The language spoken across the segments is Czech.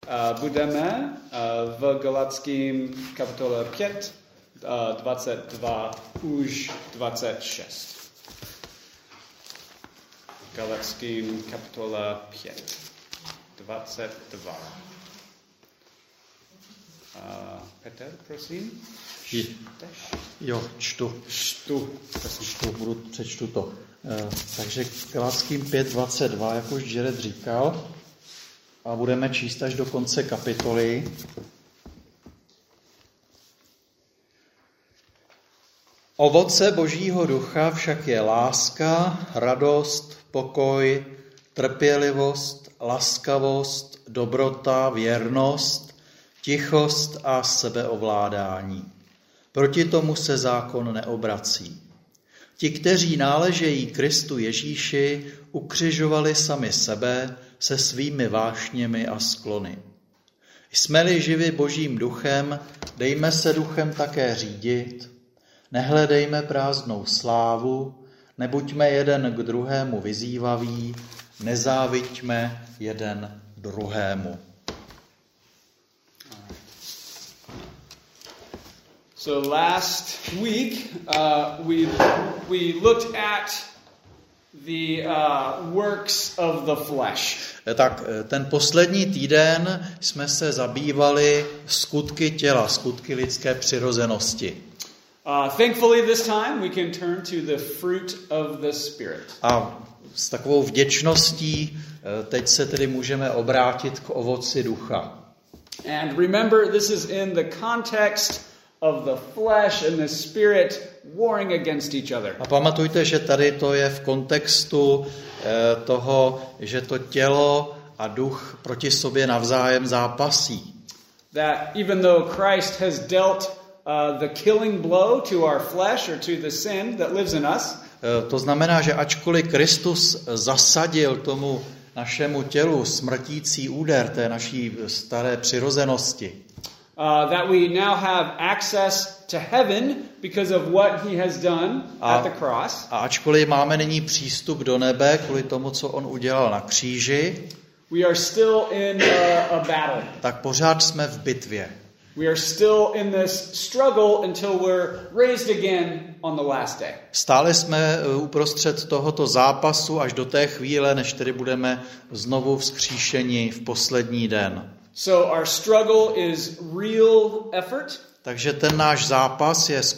budeme v Galatským kapitole 5, 22 už 26. Galatským kapitole 5, 22. Petr, prosím. Jo, čtu, přečtu to. Takže Galatským 5.22, jak už Jared říkal, a budeme číst až do konce kapitoly. Ovoce Božího ducha však je láska, radost, pokoj, trpělivost, laskavost, dobrota, věrnost, tichost a sebeovládání. Proti tomu se zákon neobrací. Ti, kteří náležejí Kristu Ježíši, ukřižovali sami sebe se svými vášněmi a sklony. Jsme-li živi Božím duchem, dejme se duchem také řídit, nehledejme prázdnou slávu, nebuďme jeden k druhému vyzývaví, nezáviďme jeden druhému. So last week we looked at the works of the flesh. Tak ten poslední týden jsme se zabývali skutky těla, skutky lidské přirozenosti. Thankfully this time we can turn to the fruit of the Spirit. A s takovou vděčností teď se tedy můžeme obrátit k ovoci ducha. And remember, this is in the context of the flesh and the spirit warring against each other. A pamatujte, že tady to je v kontextu toho, že to tělo a duch proti sobě navzájem zápasí. That even though Christ has dealt the killing blow to our flesh or to the sin that lives in us, to znamená, že ačkoliv Kristus zasadil tomu našemu tělu smrtící úder té naší staré přirozenosti, that we now have access to heaven because of what he has done at the cross. A ačkoliv máme nyní přístup do nebe kvůli tomu, co on udělal na kříži, we are still in a battle. Tak pořád jsme v bitvě. We are still in this struggle until we're raised again on the last day. Stále jsme uprostřed tohoto zápasu až do té chvíle, než tedy budeme znovu vzkříšeni v poslední den. So our struggle is real effort. Takže ten náš zápas je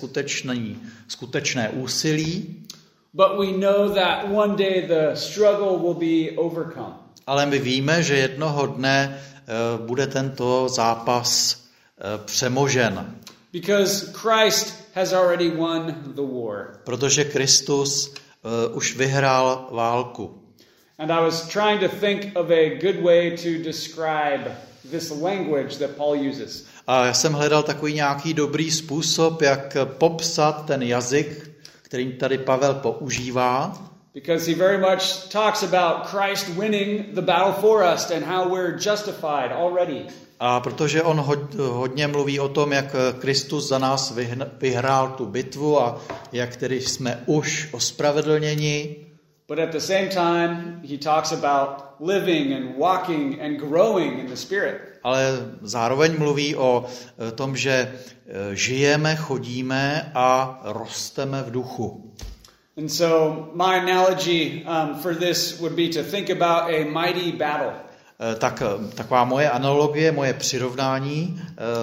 skutečné úsilí. But we know that one day the struggle will be overcome. Ale my víme, že jednoho dne bude tento zápas přemožen. Because Christ has already won the war. Protože Kristus už vyhrál válku. And I was trying to think of a good way to describe this language that Paul uses. A já jsem hledal takový nějaký dobrý způsob, jak popsat ten jazyk, kterým tady Pavel používá. Because he very much talks about Christ winning the battle for us and how we're justified already. A protože on hodně mluví o tom, jak Kristus za nás vyhrál tu bitvu a jak tedy jsme už ospravedlněni. But at the same time, he talks about living and walking and growing in the Spirit. Ale zároveň mluví o tom, že žijeme, chodíme a rosteme v duchu. And so my analogy for this would be to think about a mighty battle. Tak taková moje analogie, moje přirovnání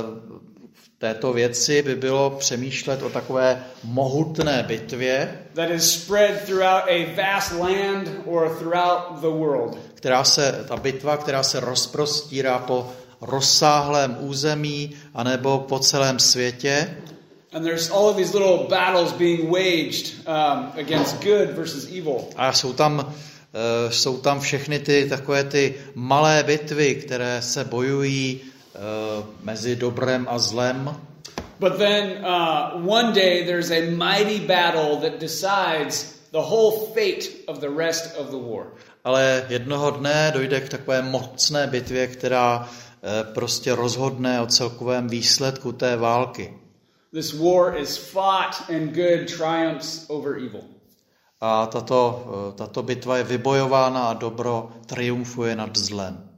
v této věci by bylo přemýšlet o takové mohutné bitvě, that is spread throughout a vast land or throughout the world. Ta bitva, která se rozprostírá po rozsáhlém území anebo po celém světě. And there's all of these little battles being waged against good versus evil. A jsou tam všechny takové ty malé bitvy, které se bojují mezi dobrem a zlem. But then one day there's a mighty battle that decides the whole fate of the rest of the war. Ale jednoho dne dojde k takové mocné bitvě, která prostě rozhodne o celkovém výsledku té války. This war is fought and good triumphs over evil. A tato bitva je vybojována a dobro triumfuje nad zlem.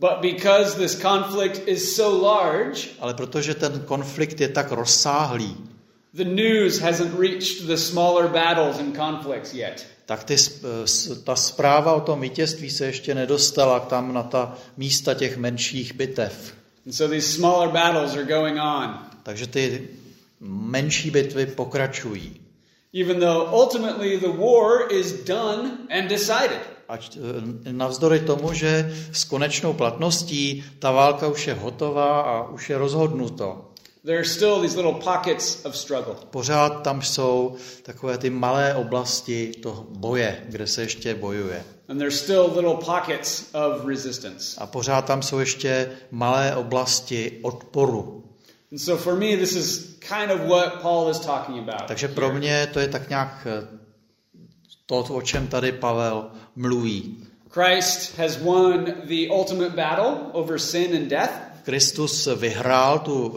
But because this conflict is so large, Ale protože ten konflikt je tak rozsáhlý, the news hasn't reached the smaller battles and conflicts yet. tak ta zpráva o tom vítězství se ještě nedostala tam na ta místa těch menších bitev. And so these smaller battles are going on. Takže ty menší bitvy pokračují. Even though ultimately the war is done and decided. Ať navzdory tomu, že s konečnou platností ta válka už je hotová a už je rozhodnuto. There are still these little pockets of struggle. Pořád tam jsou takové ty malé oblasti toho boje, kde se ještě bojuje. And there's still little pockets of resistance. A pořád tam jsou ještě malé oblasti odporu. And so for me this is kind of what Paul is talking about. Takže pro mě to je tak nějak to, o čem tady Pavel mluví. Christ has won the ultimate battle over sin and death. Kristus vyhrál tu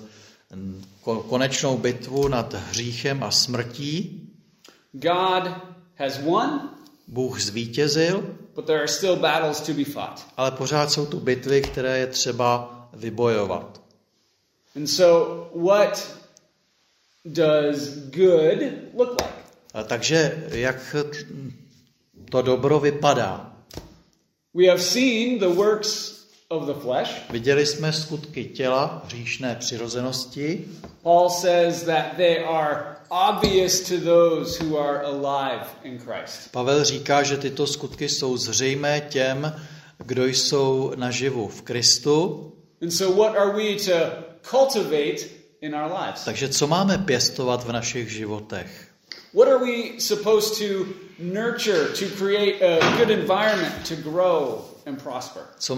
konečnou bitvu nad hříchem a smrtí. God has won, Bůh zvítězil, but there are still battles to be fought. ale pořád jsou tu bitvy, které je třeba vybojovat. And so what does good look like? Takže jak to dobro vypadá? We have seen the works of the flesh. Viděli jsme skutky těla, hříšné přirozenosti. Paul says that they are obvious to those who are alive in Christ. Pavel říká, že tyto skutky jsou zřejmé těm, kdo jsou naživu v Kristu. And so what are we to cultivate in our lives? Takže co máme pěstovat v našich životech? What are we supposed to nurture to create a good environment to grow and prosper?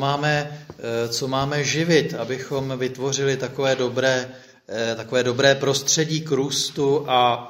Co máme živit, abychom vytvořili takové dobré prostředí k růstu a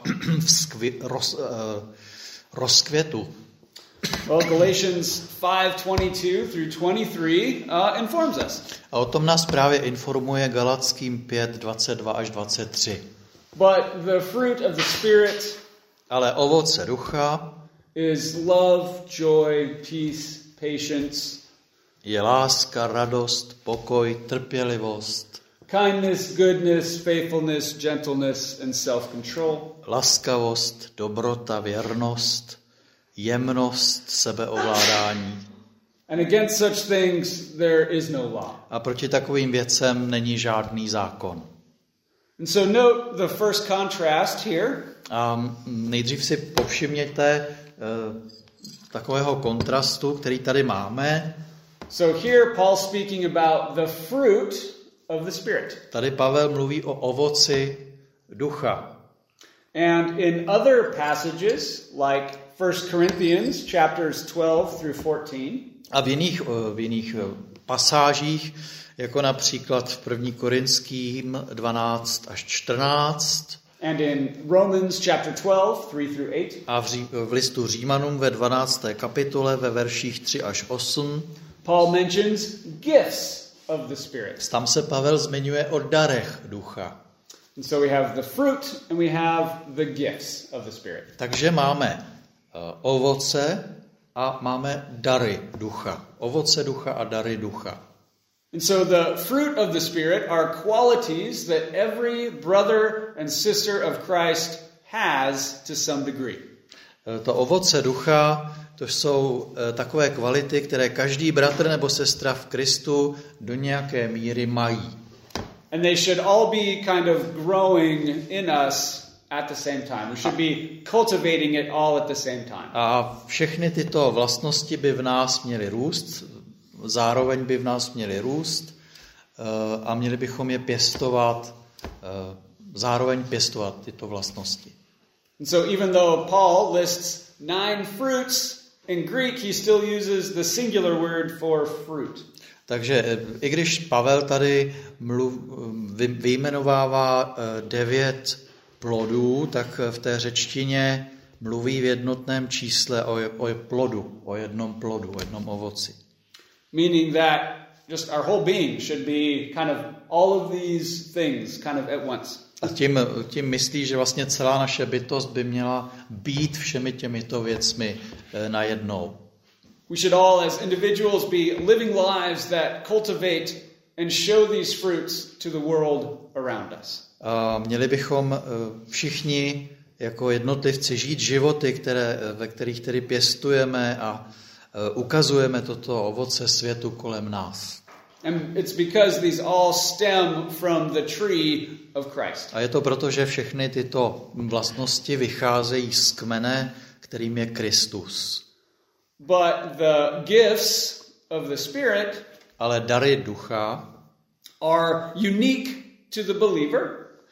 rozkvětu? Well, Galatians 5:22 through 23 informs us. A o tom nás právě informuje Galatským 5:22 až 23. But the fruit of the Spirit Ale ovoce ducha is love, joy, peace, patience, je láska, radost, pokoj, trpělivost, kindness, goodness, faithfulness, gentleness, and self-control. laskavost, dobrota, věrnost, jemnost, sebeovládání. And against such things there is no law. A proti takovým věcem není žádný zákon. And so note the first contrast here. A nejdřív si povšimněte takového kontrastu, který tady máme. So here Paul's speaking about the fruit of the Spirit. Tady Pavel mluví o ovoci ducha. And in other passages, like 1 Corinthians chapters 12 through 14, A v jiných pasážích, jako například v 1. Korinským 12 až 14, and in Romans chapter 12, 3 through 8, a v listu Římanům ve 12. kapitole ve verších 3 až 8, Paul mentions gifts of the Spirit. tam se Pavel zmiňuje o darech ducha. And so we have the fruit and we have the gifts of the Spirit. Takže máme ovoce a máme dary ducha. Ovoce ducha a dary ducha. And so the fruit of the Spirit are qualities that every brother and sister of Christ has to some degree. To ovoce ducha, to jsou takové kvality, které každý bratr nebo sestra v Kristu do nějaké míry mají. And they should all be kind of growing in us at the same time. We should be cultivating it all at the same time. A všechny tyto vlastnosti by v nás měly růst, zároveň by v nás měly růst a měli bychom je pěstovat, zároveň pěstovat tyto vlastnosti. And so even though Paul lists 9 fruits, in Greek he still uses the singular word for fruit. Takže i když Pavel tady vyjmenovává 9 plodů, tak v té řečtině mluví v jednotném čísle o plodu, o jednom plodu, o jednom ovoci. Meaning that just our whole being should be kind of all of these things kind of at once. A tím myslí, že vlastně celá naše bytost by měla být všemi těmito věcmi najednou. We should all as individuals be living lives that cultivate and show these fruits to the world around us. Měli bychom všichni jako jednotlivci žít životy, ve kterých tedy pěstujeme a ukazujeme toto ovoce světu kolem nás. And it's because these all stem from the tree of Christ. A je to proto, že všechny tyto vlastnosti vycházejí z kmene, kterým je Kristus. But the gifts of the Spirit Ale dary ducha are unique to the believer.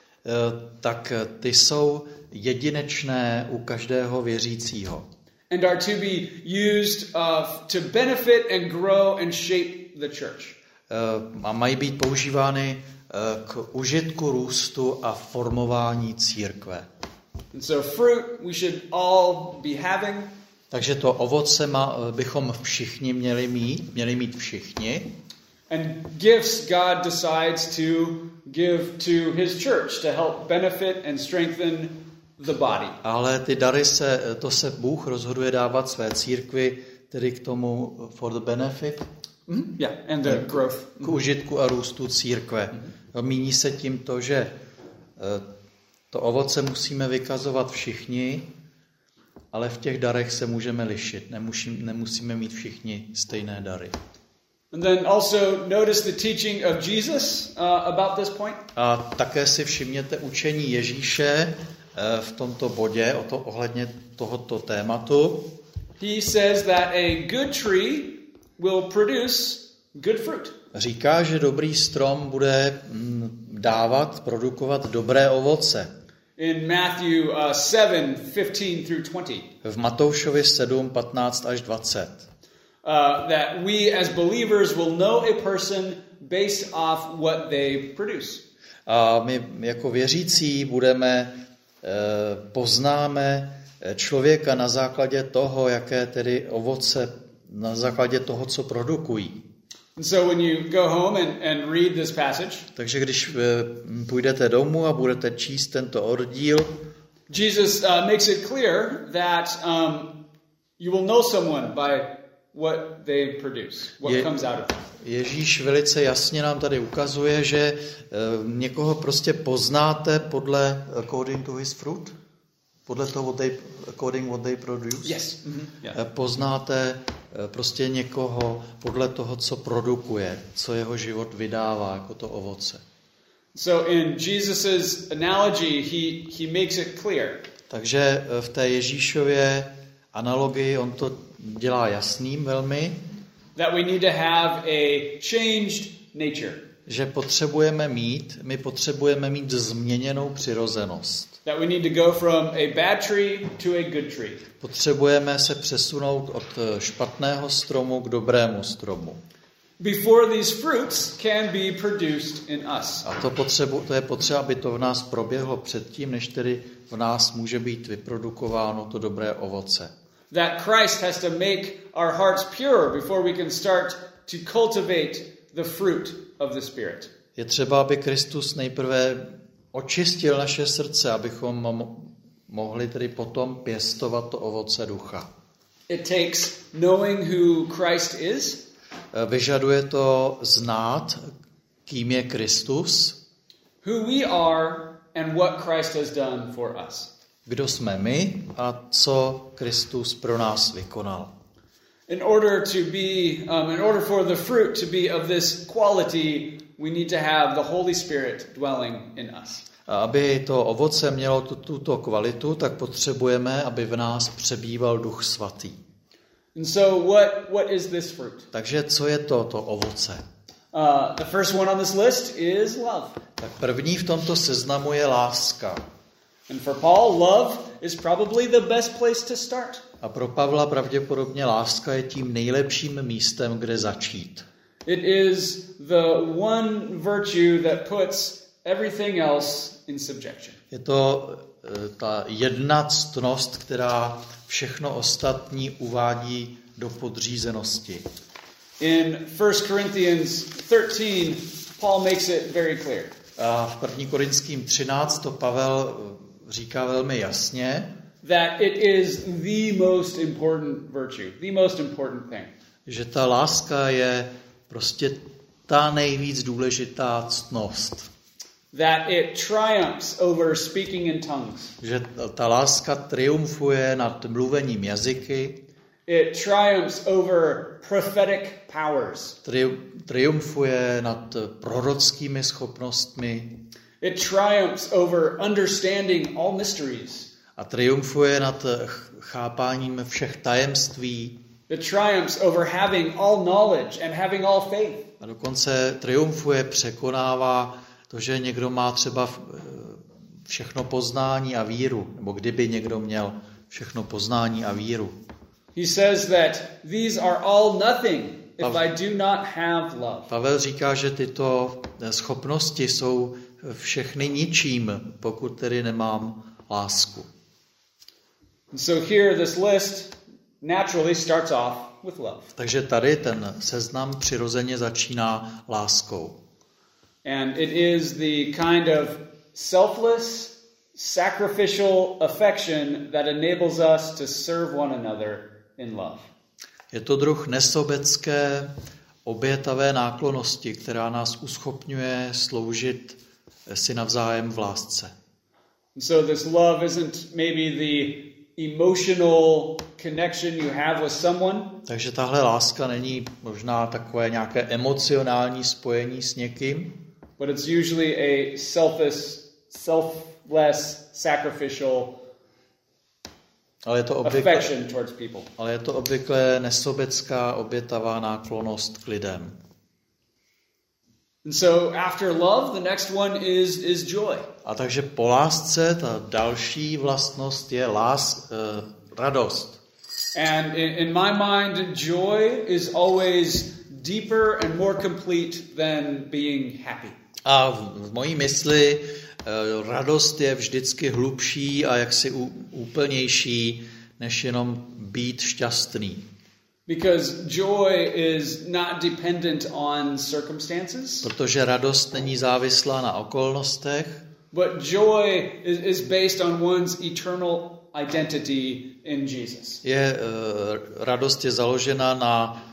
Tak ty jsou jedinečné u každého věřícího. And are to be used to benefit and grow and shape the church. A mají být používány k užitku, růstu a formování církve. And so fruit we should all be having. Takže to ovoce bychom všichni měli mít všichni. And gifts God decides to give to his church to help benefit and strengthen the body. Ale ty dary se Bůh rozhoduje dávat své církvi, tedy k tomu for the benefit. Yeah, and the growth. K užitku a růstu církve. Míní se tím to, že to ovoce musíme vykazovat všichni, ale v těch darech se můžeme lišit. Nemusíme mít všichni stejné dary. And then also notice the teaching of Jesus about this point. A také si všimněte učení Ježíše v tomto bodě ohledně tohoto tématu. He says that a good tree will produce good fruit. Říká, že dobrý strom bude produkovat dobré ovoce. In Matthew 7:15 through 20. V Matoušovi 7:15 až 20. That we as believers will know a person based off what they produce. A my jako věřící poznáme člověka na základě toho, jaké tedy ovoce, na základě toho, co produkují. And so when you go home and read this passage, takže když půjdete domů a budete číst tento oddíl, Jesus makes it clear that you will know someone by what they produce, what comes out of them. Ježíš velice jasně nám tady ukazuje, že někoho prostě poznáte podle according to his fruit, podle toho what they produce. Yes. Mm-hmm. Yeah. Poznáte prostě někoho podle toho, co produkuje, co jeho život vydává jako to ovoce. So in Jesus's analogy, he makes it clear. Takže v té Ježíšově analogii on to dělá jasným velmi. That we need to have a changed nature. Že my potřebujeme mít změněnou přirozenost. That we need to go from a bad tree to a good tree. Potřebujeme se přesunout od špatného stromu k dobrému stromu. Before these fruits can be produced in us. A to je potřeba, aby to v nás proběhlo předtím, než tedy v nás může být vyprodukováno to dobré ovoce. That Christ has to make our hearts pure before we can start to cultivate the fruit of the Spirit. Je třeba, aby Kristus nejprve očistil naše srdce, abychom mohli tedy potom pěstovat to ovoce ducha. It takes knowing who Christ is. Vyžaduje to znát, kým je Kristus. Who we are and what Christ has done for us. Kdo jsme my a co Kristus pro nás vykonal. In order for the fruit to be of this quality, we need to have the Holy Spirit dwelling in us. A aby to ovoce mělo tuto kvalitu, tak potřebujeme, aby v nás přebýval Duch Svatý. And so what is this fruit? Takže co je to ovoce? The first one on this list is love. Tak první v tomto seznamu je láska. And for Paul, love is probably the best place to start. A pro Pavla pravděpodobně láska je tím nejlepším místem, kde začít. It is the one virtue that puts everything else in subjection. Je to ta jedna ctnost, která všechno ostatní uvádí do podřízenosti. In 1 Corinthians 13, Paul makes it very clear. A v 1. Korinským 13 to Pavel říká velmi jasně. that it is the most important virtue, the most important thing. Že ta láska je prostě ta nejvíc důležitá ctnost. That it triumphs over speaking in tongues. Že ta láska triumfuje nad mluvením jazyky. It triumphs over prophetic powers. Triumfuje nad prorockými schopnostmi. It triumphs over understanding all mysteries. A triumfuje nad chápáním všech tajemství. It triumphs over having all knowledge and having all faith. A dokonce triumfuje, překonává to, že někdo má třeba všechno poznání a víru, nebo kdyby někdo měl všechno poznání a víru. He says that these are all nothing if I do not have love. Pavel říká, že tyto schopnosti jsou všechny ničím, pokud tedy nemám lásku. And so here this list naturally starts off with love. Takže tady ten seznam přirozeně začíná láskou. And it is the kind of selfless, sacrificial affection that enables us to serve one another in love. Je to druh nesobecké, obětavé náklonnosti, která nás uschopňuje sloužit si navzájem v lásce. And so this love isn't maybe the emotional connection you have with someone. Takže tahle láska není možná takové nějaké emocionální spojení s někým, but it's usually a selfless, sacrificial affection towards people. Ale je to obvykle nesobecká, obětavá náklonnost k lidem. And so after love, the next one is joy. A takže po lásce ta další vlastnost je radost. And in my mind, joy is always deeper and more complete than being happy. A v mojí mysli radost je vždycky hlubší a jaksi úplnější, než jenom být šťastný. Because joy is not dependent on circumstances. Protože radost není závislá na okolnostech. But joy is based on one's eternal identity in Jesus. Radost je založena na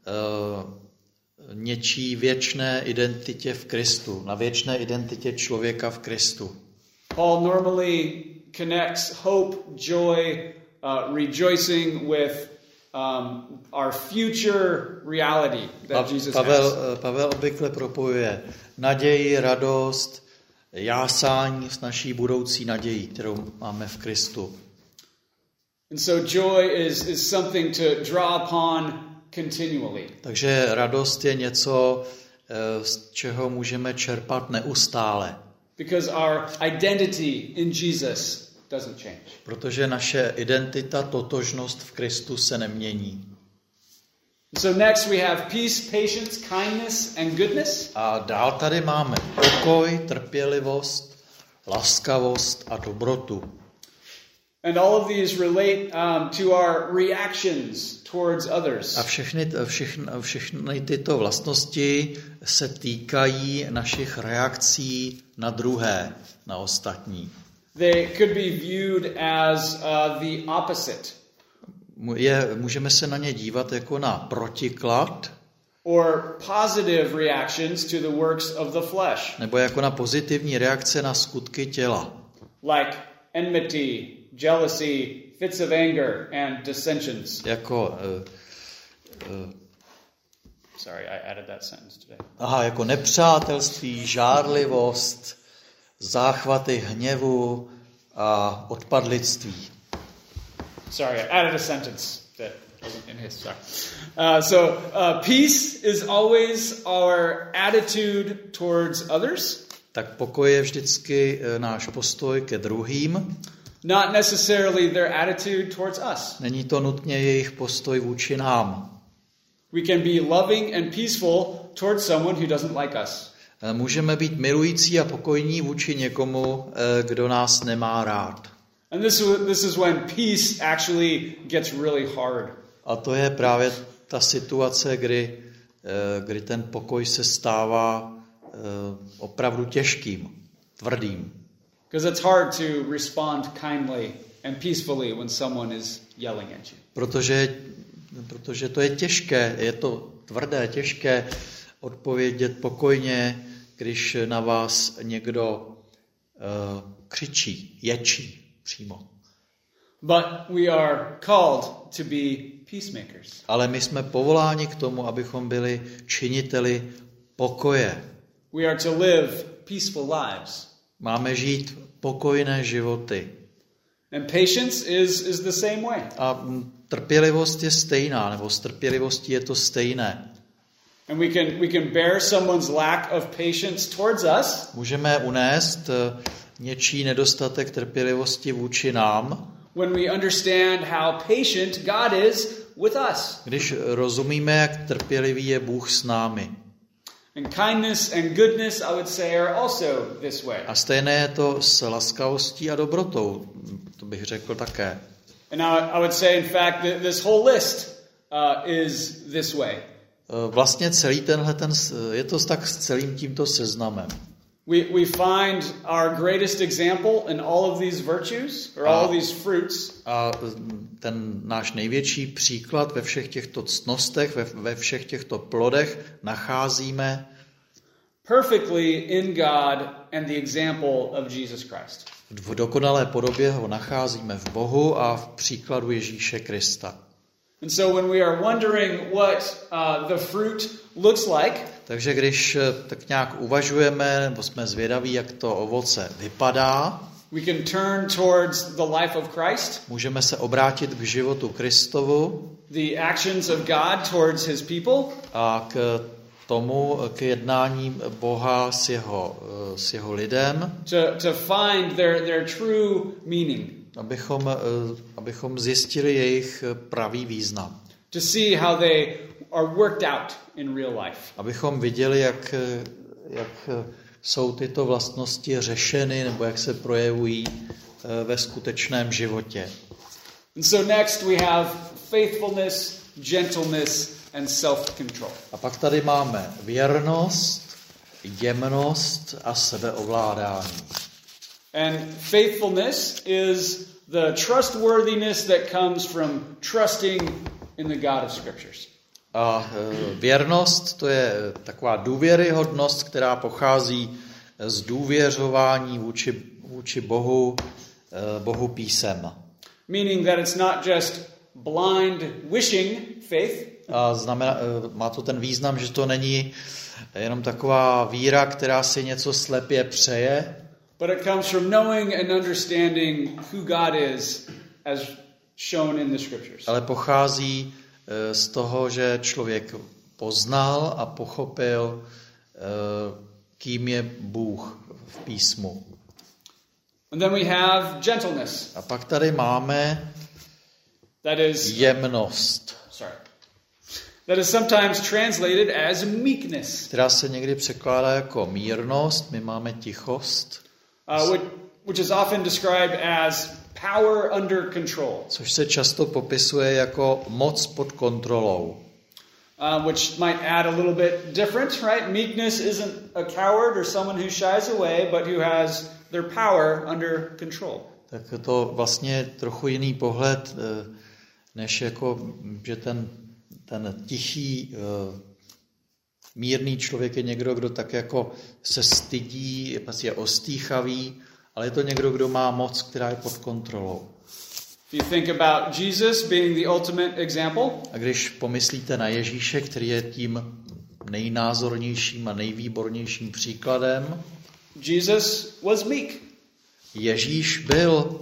něčí věčné identitě v Kristu, na věčné identitě člověka v Kristu. Paul normally connects hope, joy, rejoicing with our future reality that Jesus has. Pavel obvykle propojuje naději, radost, jásání s naší budoucí nadějí, kterou máme v Kristu. And so joy is something to draw upon continually. Takže radost je něco, z čeho můžeme čerpat neustále. Because our identity in Jesus doesn't change. Protože naše identita, totožnost v Kristu se nemění. So next we have peace, patience, kindness and goodness. A dál tady máme pokoj, trpělivost, laskavost a dobrotu. And all of these relate to our reactions towards others. A všechny tyto vlastnosti se týkají našich reakcí na druhé, na ostatní. They could be viewed as the opposite. Můžeme se na ně dívat jako na protiklad. Or positive reactions to the works of the flesh. Nebo jako na pozitivní reakce na skutky těla. Like enmity, jealousy, fits of anger and dissensions. Jako Sorry, I added that sentence today. jako nepřátelství, žárlivost, záchvaty hněvu a odpadlictví. Sorry, I added a sentence that wasn't in his. Sorry. Peace is always our attitude towards others. Tak pokoj je vždycky náš postoj ke druhým. Not necessarily their attitude towards us. Není to nutně jejich postoj vůči nám. We can be loving and peaceful towards someone who doesn't like us. Můžeme být milující a pokojní vůči někomu, kdo nás nemá rád. And this is when peace actually gets really hard. A to je právě ta situace, kdy ten pokoj se stává opravdu těžkým, tvrdým. Because it's hard to respond kindly and peacefully when someone is yelling at you. Protože to je těžké, je to tvrdé, těžké odpovědět pokojně, když na vás někdo křičí, ječí přímo. But we are called to be peacemakers. Ale my jsme povoláni k tomu, abychom byli činiteli pokoje. We are to live peaceful lives. Máme žít pokojné životy. And patience is the same way. A trpělivost je stejná, nebo s trpělivostí je to stejné. And we can bear someone's lack of patience towards us. Můžeme unést něčí nedostatek trpělivosti vůči nám, when we understand how patient God is with us. Když rozumíme, jak trpělivý je Bůh s námi. And kindness and goodness, I would say, are also this way. A stejné je to s laskavostí a dobrotou, to bych řekl také. And I would say, in fact, this whole list is this way. Vlastně celý je to tak s celým tímto seznamem. We find our greatest example in all of these virtues, or all of these fruits. A ten náš největší příklad ve všech těchto ctnostech, ve všech těchto plodech nacházíme perfectly in God and the example of Jesus Christ. V dokonalé podobě ho nacházíme v Bohu a v příkladu Ježíše Krista. And so when we are wondering what the fruit looks like, takže když tak nějak uvažujeme, nebo jsme zvědaví, jak to ovoce vypadá, we can turn towards the life of Christ. Můžeme se obrátit k životu Kristovu, the actions of God towards his people, a k jednání Boha s jeho lidem, to find their true meaning. Abychom zjistili jejich pravý význam. To see how they are worked out in real life. Abychom viděli, jak jsou tyto vlastnosti řešeny nebo jak se projevují ve skutečném životě. And so next we have faithfulness, gentleness and self-control. A pak tady máme věrnost, jemnost a sebeovládání. And faithfulness is the trustworthiness that comes from trusting in the God of Scriptures. A věrnost, to je taková důvěryhodnost, která pochází z důvěřování vůči Bohu písem. Meaning that it's not just blind wishing faith. A má to ten význam, že to není jenom taková víra, která si něco slepě přeje, but it comes from knowing and understanding who God is as shown in the Scriptures. Ale pochází z toho, že člověk poznal a pochopil, kým je Bůh v písmu. And then we have gentleness. A pak tady máme jemnost. That is sometimes translated as meekness. Která se někdy překládá jako mírnost, my máme tichost. Which is often described as power under control. Což se často popisuje jako moc pod kontrolou. Which might add a little bit different, right? Meekness isn't a coward or someone who shies away, but who has their power under control. Tak to vlastně trochu jiný pohled, než jako, že ten tichý, mírný člověk je někdo, kdo tak jako se stydí, je ostýchavý, ale je to někdo, kdo má moc, která je pod kontrolou. If you think about Jesus being the ultimate example, a když pomyslíte na Ježíše, který je tím nejnázornějším a nejvýbornějším příkladem, Jesus was meek. Ježíš byl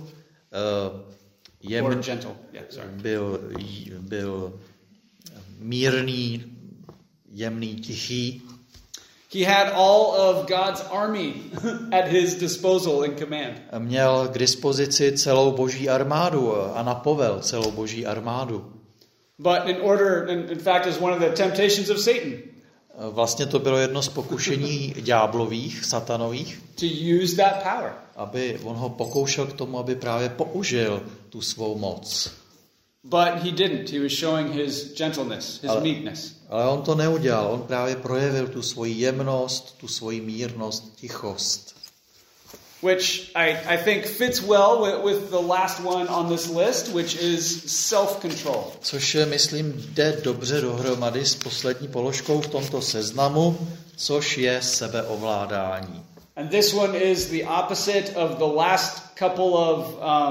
byl mírný, jemný, tichý. He had all of God's army at his disposal in command. Měl k dispozici celou boží armádu a napovel celou boží armádu. But in fact, is one of the temptations of Satan. Vlastně to bylo jedno z pokušení ďáblových, satanových. To use that power. Aby on ho pokoušel k tomu, aby právě použil tu svou moc. But he didn't. He was showing his gentleness, his meekness. Ale on to neudělal. On právě projevil tu svoji jemnost, tu svoji mírnost, tichost. which I think fits well with the last one on this list, which is self-control. Což myslím jde dobře dohromady s poslední položkou v tomto seznamu, což je sebeovládání. And this one is the opposite of the last couple of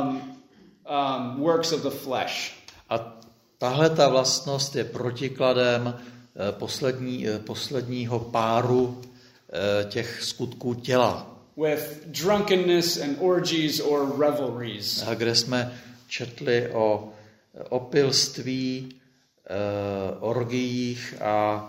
works of the flesh. A tahle ta vlastnost je protikladem posledního páru těch skutků těla. With drunkenness and orgies or revelries. A kde jsme četli o opilství, orgiích a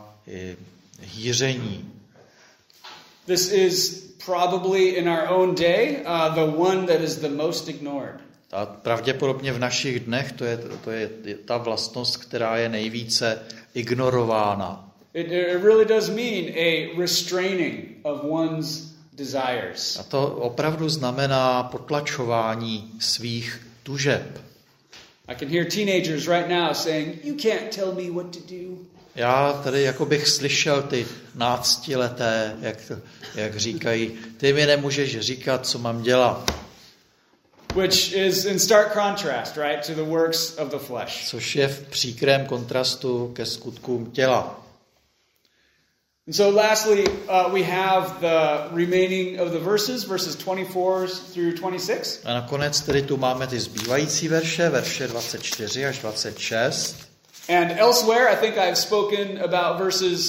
hýření. This is probably in our own day the one that is the most ignored. A pravděpodobně v našich dnech to je ta vlastnost, která je nejvíce ignorována. It really does mean a restraining of one's desires. A to opravdu znamená potlačování svých tužeb. I can hear teenagers right now saying, "You can't tell me what to do." Já tady jako bych slyšel ty náctileté, jak říkají, ty mi nemůžeš říkat, co mám dělat. Which is in stark contrast, right, to the works of the flesh. Což je v příkrém kontrastu ke skutkům těla. And so lastly, we have the remaining of the verses 24 through 26. A nakonec tedy tu máme ty zbývající verše 24 až 26. And elsewhere, I think I've spoken about verses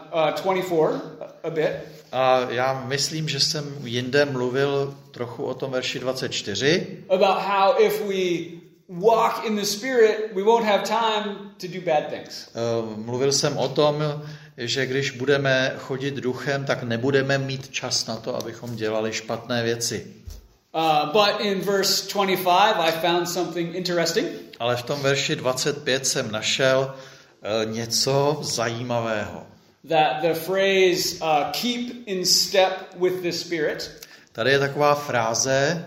24 a bit. A já myslím, že jsem jinde mluvil trochu o tom verši 24. About how if we walk in the Spirit, we won't have time to do bad things. Mluvil jsem o tom, že když budeme chodit duchem, tak nebudeme mít čas na to, abychom dělali špatné věci. But in verse 25, I found something interesting. Ale v tom verši 25 jsem našel něco zajímavého. That the phrase keep in step with the Spirit. Tady je taková fráze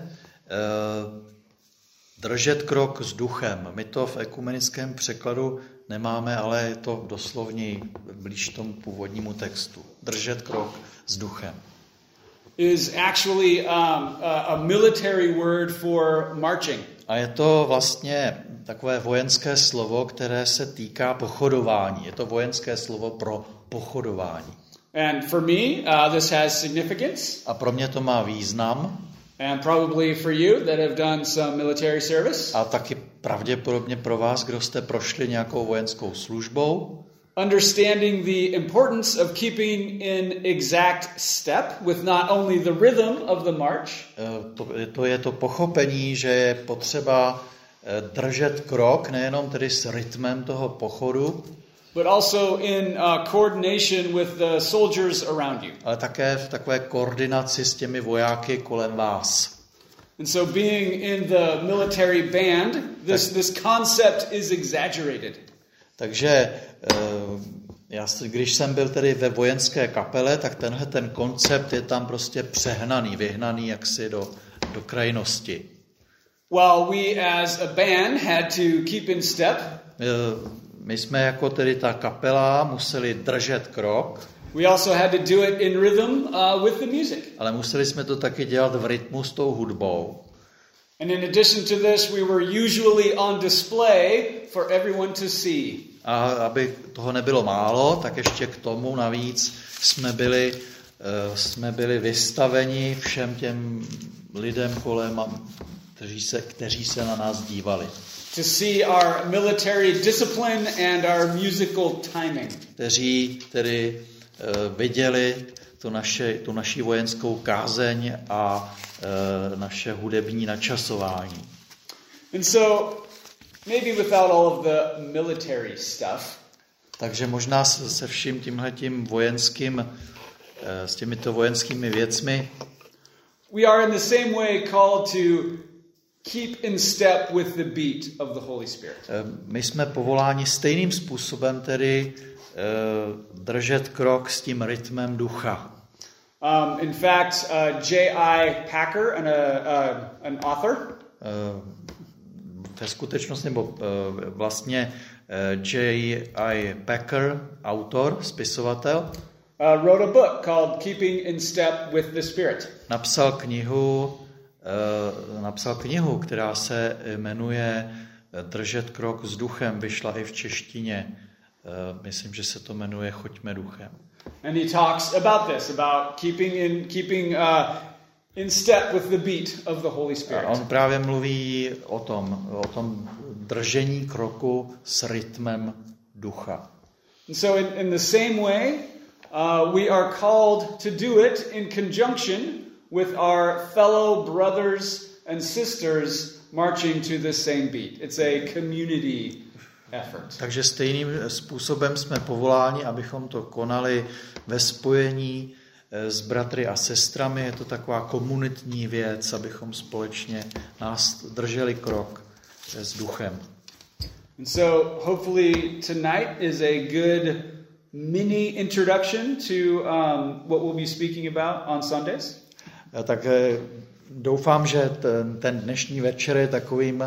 držet krok s duchem. My to v ekumenickém překladu nemáme, ale je to doslovně blíž tomu původnímu textu. Držet krok s duchem. Is actually a military word for marching. A je to vlastně takové vojenské slovo, které se týká pochodování. Je to vojenské slovo pro pochodování. And for me, this has significance. A pro mě to má význam. And probably for you that have done some military service. A taky pravděpodobně pro vás, kdo jste prošli nějakou vojenskou službou. Understanding the importance of keeping in exact step with not only the rhythm of the march. To je to pochopení, že je potřeba držet krok, nejenom tedy s rytmem toho pochodu, but also in coordination with the soldiers around you. Ale také v takové koordinaci s těmi vojáky kolem vás. And so being in the military band, this concept is exaggerated. Takže když jsem byl tedy ve vojenské kapele, tak ten koncept je tam prostě přehnaný, vyhnaný jaksi do krajnosti. While we as a band had to keep in step, my jsme jako tedy ta kapela museli držet krok. We also had to do it in rhythm with the music. Ale museli jsme to taky dělat v rytmu s tou hudbou. And in addition to this, we were usually on display for everyone to see. A aby toho nebylo málo, tak ještě k tomu navíc jsme byli vystaveni všem těm lidem kolem, kteří se na nás dívali. To see our military discipline and our musical timing. Kteří tedy viděli tu naši vojenskou kázeň a naše hudební načasování. And so maybe without all of the military stuff. Takže možná se vším tímhletím vojenským, s těmito vojenskými věcmi. We are in the same way called to keep in step with the beat of the Holy Spirit. My jsme povoláni stejným způsobem, tedy držet krok s tím rytmem ducha. In fact, J.I. Packer, an author, ve skutečnosti, nebo vlastně J.I. Packer, autor, spisovatel, wrote a book called Keeping in Step with the Spirit. Napsal knihu, která se jmenuje Držet krok s duchem, vyšla i v češtině. Myslím, že se to jmenuje Choďme duchem. And he talks about this, about keeping in step with the beat of the Holy Spirit. A on právě mluví o tom držení kroku s rytmem ducha. And so in the same way, we are called to do it in conjunction with our fellow brothers and sisters marching to the same beat. It's a community effort. Takže stejným způsobem jsme povoláni, abychom to konali ve spojení s bratry a sestrami. Je to taková komunitní věc, abychom společně nás drželi krok s duchem. And so hopefully tonight is a good mini introduction to what we'll be speaking about on Sundays. Tak doufám, že ten dnešní večer je takovým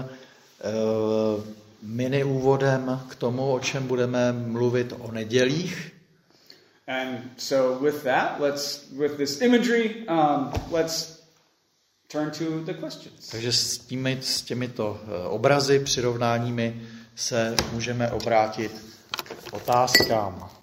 mini úvodem k tomu, o čem budeme mluvit o nedělích. And so with that, with this imagery, let's turn to the questions. Takže s těmito obrazy, přirovnáními se můžeme obrátit k otázkám.